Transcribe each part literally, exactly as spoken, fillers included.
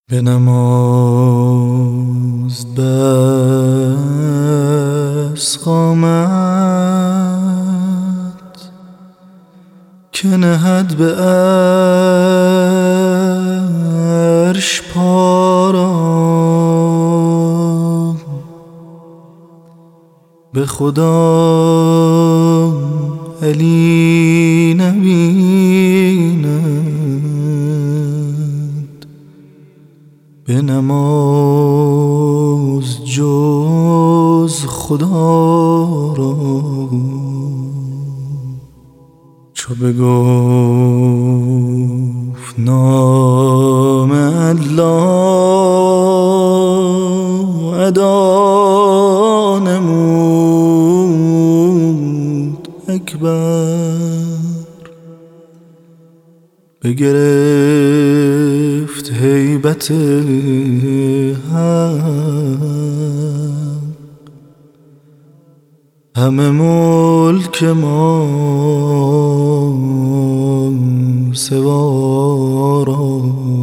به نماز بس قامت که نهد به عرش پا را، به خدا علی نبیند، به نماز جز خدا را. چو بگفت نام الله ادا نمود اکبر، بگرفت هیبت حق، همه ملک ما سوارا.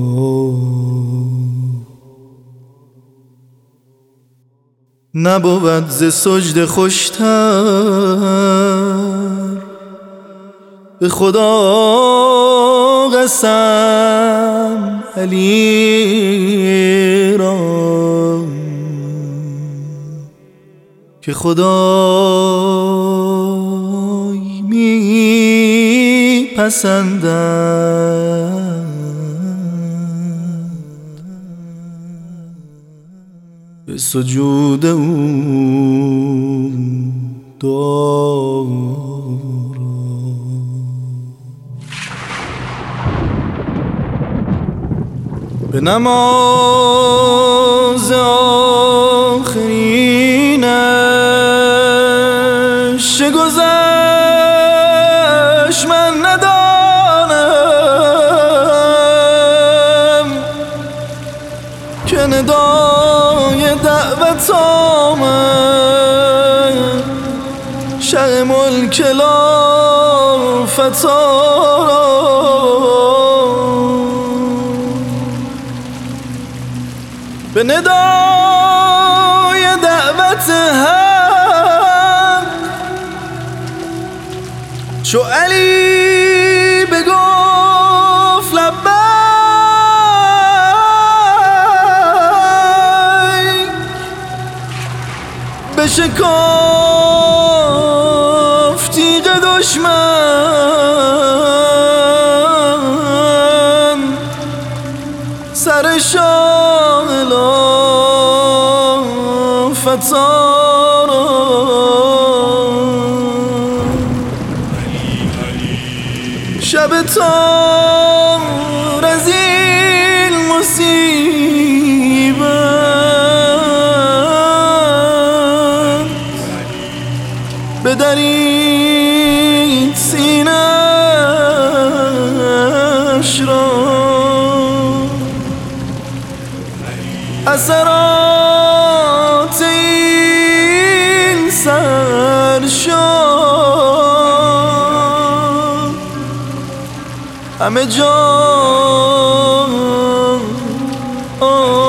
نبود ز سجده خوشتر، به خدا قسم علی را، که خدای می پسندد به سجود او دعا. به نماز آخرینش چه گذشت من ندانم، که ندای دعوت آمد شه ملک لا فتارا. به ندای دعوت حق چو علی بگفت لبیک، بشکافت تیغ دشمن سر شاه لا فتارا. شب تار از این مصیبت بدرید سینه‌اش را، اثرات این سرشار همه جا